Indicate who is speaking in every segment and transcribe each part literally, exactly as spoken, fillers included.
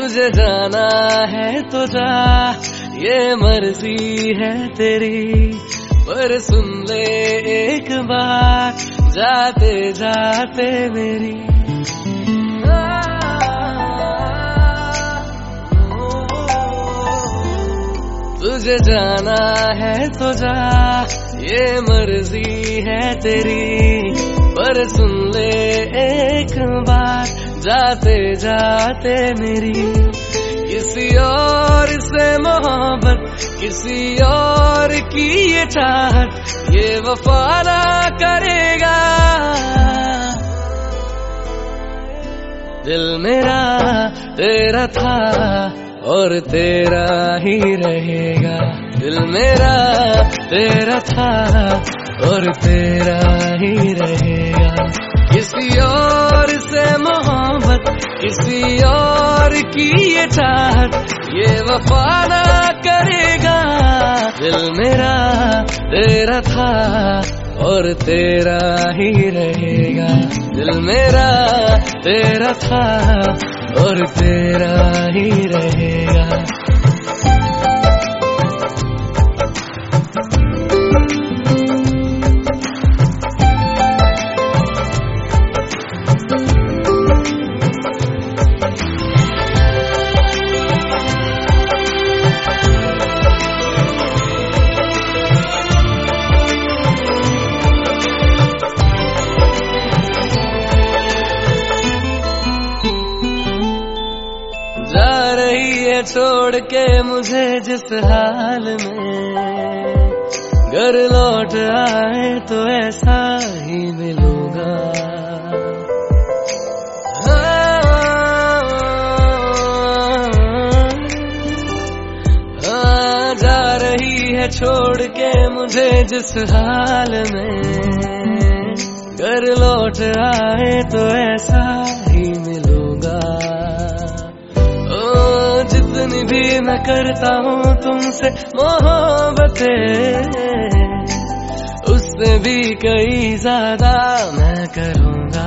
Speaker 1: तुझे जाना है तो जा, ये मर्जी है तेरी, पर सुन ले एक बार जाते जाते मेरी। तुझे जाना है तो जा, ये मर्जी है तेरी, पर सुन ले एक बार जाते जाते मेरी। किसी और से मोहब्बत, किसी और की ये चाहत, ये वफा ना करेगा। दिल मेरा तेरा था और तेरा ही रहेगा, दिल मेरा तेरा था और तेरा ही रहेगा। किसी और से मोहब्बत, किसी और की ये चाहत, ये वफा ना करेगा। दिल मेरा तेरा था और तेरा ही रहेगा, दिल मेरा तेरा था और तेरा ही रहेगा। जा रही है छोड़ के मुझे जिस हाल में, घर लौट आए तो ऐसा ही मिलूंगा। हाँ, हाँ, जा रही है छोड़ के मुझे जिस हाल में, घर लौट आए तो ऐसा ही मिलूंगा। जितनी भी मैं करता हूँ तुमसे मोहब्बतें, उससे भी कई ज्यादा मैं करूँगा।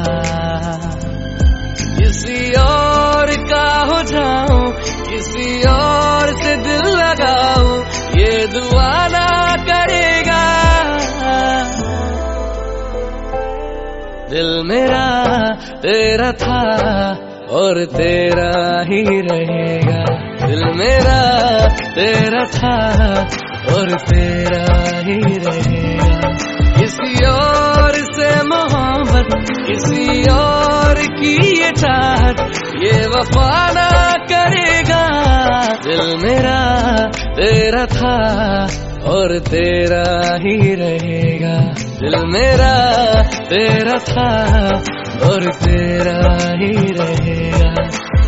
Speaker 1: किसी और का हो जाऊं, किसी और से दिल लगाऊं, ये दुआ ना करेगा। दिल मेरा तेरा था और तेरा ही रहेगा, दिल मेरा तेरा था और तेरा ही रहेगा। किसी और से मोहब्बत, किसी और की ये चाहत, ये वफा ना करेगा। दिल मेरा तेरा था और तेरा ही रहेगा, दिल मेरा तेरा था और तेरा ही रहेगा।